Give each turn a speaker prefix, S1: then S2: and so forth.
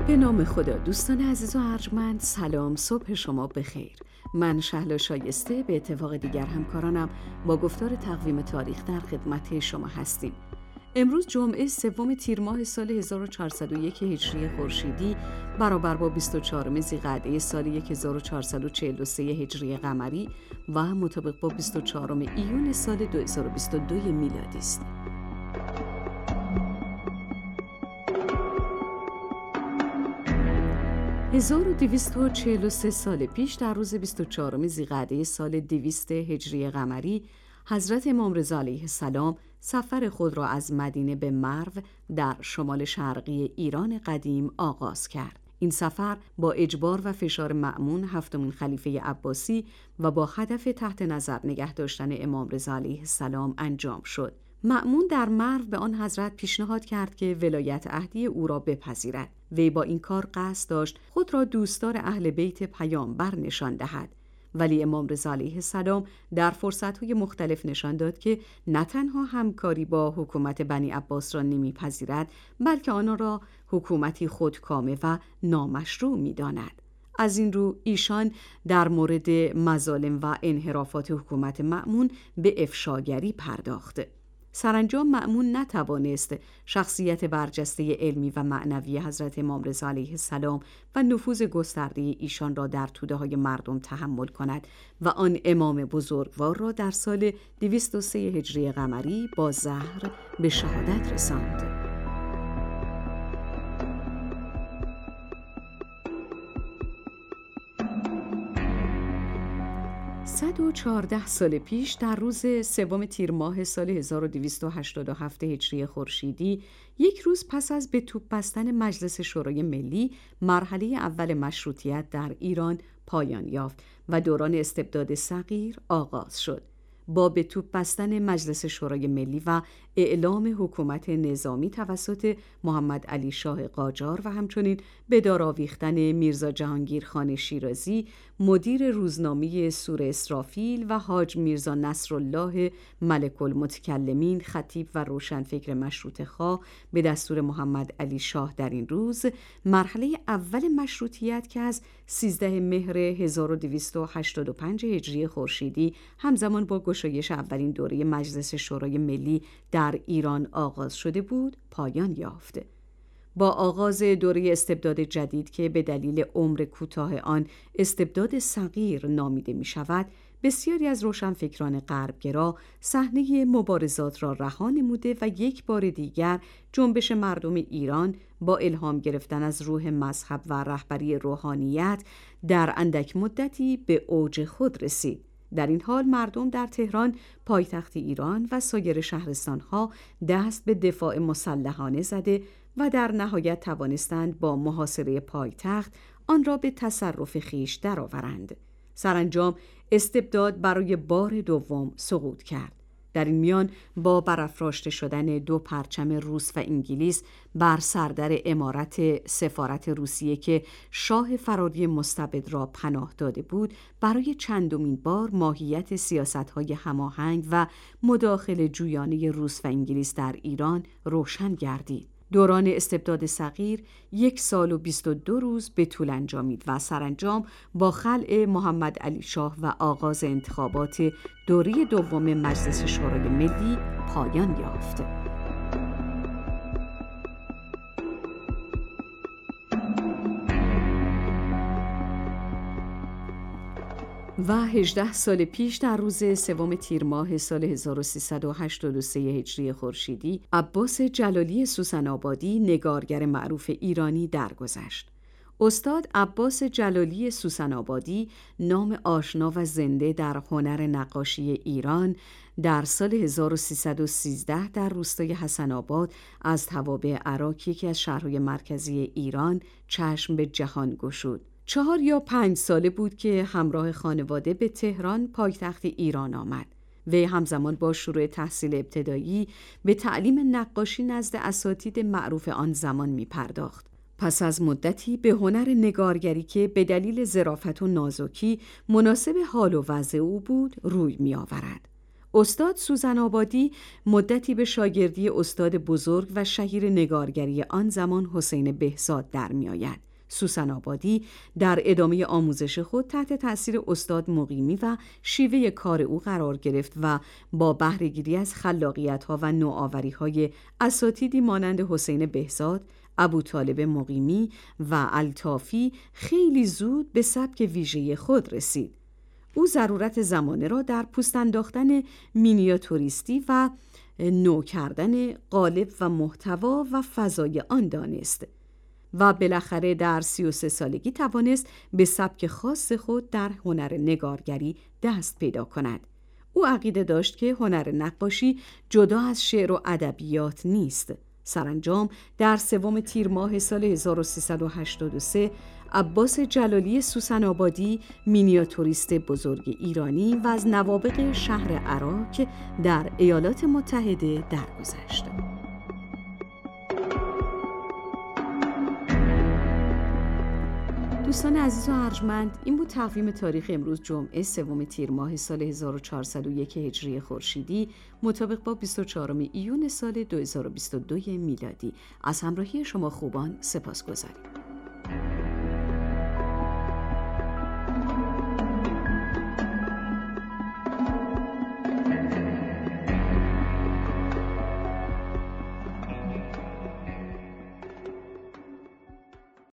S1: به نام خدا. دوستان عزیز و ارجمند، سلام، صبح شما بخیر. من شهلا شایسته به اتفاق دیگر همکارانم با گفتار تقویم تاریخ در خدمت شما هستیم. امروز جمعه 3 تیر ماه سال 1401 هجری خورشیدی برابر با 24 ذی‌قعده سال 1443 هجری قمری و مطابق با 24 ایون سال 2022 میلادی است. 1243 سال پیش در روز 24 ذی‌قعده سال 200 هجری قمری حضرت امام رضا علیه السلام سفر خود را از مدینه به مرو در شمال شرقی ایران قدیم آغاز کرد. این سفر با اجبار و فشار مأمون هفتمین خلیفه عباسی و با هدف تحت نظر نگه داشتن امام رضا علیه السلام انجام شد. مأمون در مرو به آن حضرت پیشنهاد کرد که ولایت عهدی او را بپذیرد. وی با این کار قصد داشت خود را دوستدار اهل بیت پیامبر نشان دهد. ولی امام رضا علیه السلام در فرصت‌های مختلف نشان داد که نه تنها همکاری با حکومت بنی عباس را نمی‌پذیرد، بلکه آنها را حکومتی خودکامه و نامشروع می‌داند. از این رو ایشان در مورد مظالم و انحرافات حکومت مأمون به افشاگری پرداخت. سرانجام مأمون نتوانست شخصیت برجسته علمی و معنوی حضرت امام رضا علیه السلام و نفوذ گسترده ایشان را در توده‌های مردم تحمل کند و آن امام بزرگوار را در سال 203 هجری قمری با زهر به شهادت رساند. 114 سال پیش در روز 3 تیر ماه سال 1287 هجری خورشیدی، یک روز پس از به توپ بستن مجلس شورای ملی، مرحله اول مشروطیت در ایران پایان یافت و دوران استبداد صغیر آغاز شد. با به توپ بستن مجلس شورای ملی و اعلام حکومت نظامی توسط محمد علی شاه قاجار و همچنین به دار آویختن میرزا جهانگیر خان شیرازی، مدیر روزنامه سور اسرافیل و حاج میرزا نصرالله ملک المتکلمین، خطیب و روشنفکر مشروطه‌خواه، به دستور محمد علی شاه در این روز مرحله اول مشروطیت که از 13 مهر 1285 هجری خورشیدی همزمان با گشایش اولین دوره مجلس شورای ملی در ایران آغاز شده بود، پایان یافت. با آغاز دوره استبداد جدید که به دلیل عمر کوتاه آن استبداد صغیر نامیده می شود، بسیاری از روشنفکران غربگرا صحنه مبارزات را رها نموده و یک بار دیگر جنبش مردم ایران با الهام گرفتن از روح مذهب و رهبری روحانیت در اندک مدتی به اوج خود رسید. در این حال مردم در تهران، پایتخت ایران و سایر شهرستانها دست به دفاع مسلحانه زده و در نهایت توانستند با محاصره پایتخت آن را به تصرف خویش درآورند. سرانجام استبداد برای بار دوم سقوط کرد. در این میان با برافراشته شدن 2 پرچم روس و انگلیس بر سردر عمارت سفارت روسیه که شاه فراری مستبد را پناه داده بود، برای چندمین بار ماهیت سیاست‌های هماهنگ و مداخله جویانه روس و انگلیس در ایران روشن گردید. دوران استبداد صغیر 1 سال و 22 روز به طول انجامید و سرانجام با خلع محمد علی شاه و آغاز انتخابات دوره دوم مجلس شورای ملی پایان یافت. و 18 سال پیش در روز 3 تیر ماه سال 1383 هجری خورشیدی، عباس جلالی سوسن آبادی، نگارگر معروف ایرانی، درگذشت. استاد عباس جلالی سوسن آبادی، نام آشنا و زنده در هنر نقاشی ایران، در سال 1313 در روستای حسن آباد از توابع عراق، یکی از شهرهای مرکزی ایران، چشم به جهان گشود. 4 یا 5 ساله بود که همراه خانواده به تهران، پایتخت ایران آمد. وی همزمان با شروع تحصیل ابتدایی به تعلیم نقاشی نزد اساتید معروف آن زمان می پرداخت. پس از مدتی به هنر نگارگری که به دلیل ظرافت و نازکی مناسب حال و وضع او بود روی می آورد. استاد سوزن آبادی مدتی به شاگردی استاد بزرگ و شهیر نگارگری آن زمان حسین بهزاد در می آید. سوسن آبادی در ادامه آموزش خود تحت تأثیر استاد مقیمی و شیوه کار او قرار گرفت و با بهره‌گیری از خلاقیت‌ها و نوآوری‌های اساتیدی مانند حسین بهزاد، ابوطالب مقیمی و الطافی خیلی زود به سبک ویژه خود رسید. او ضرورت زمانه را در پوست انداختن مینیاتوریستی و نو کردن قالب و محتوا و فضای آن دانست و بالاخره در 33 سالگی توانست به سبک خاص خود در هنر نگارگری دست پیدا کند. او عقیده داشت که هنر نقاشی جدا از شعر و ادبیات نیست. سرانجام در 3 تیر ماه سال 1383 عباس جلالی سوسن آبادی، مینیاتوریست بزرگ ایرانی و از نوابغ شهر عراق در ایالات متحده درگذشت. دوستان عزیز و ارجمند، این بود تقویم تاریخ امروز جمعه 3 تیر ماه سال 1401 هجری خورشیدی مطابق با 24 ایون سال 2022 میلادی. از همراهی شما خوبان سپاسگزاریم.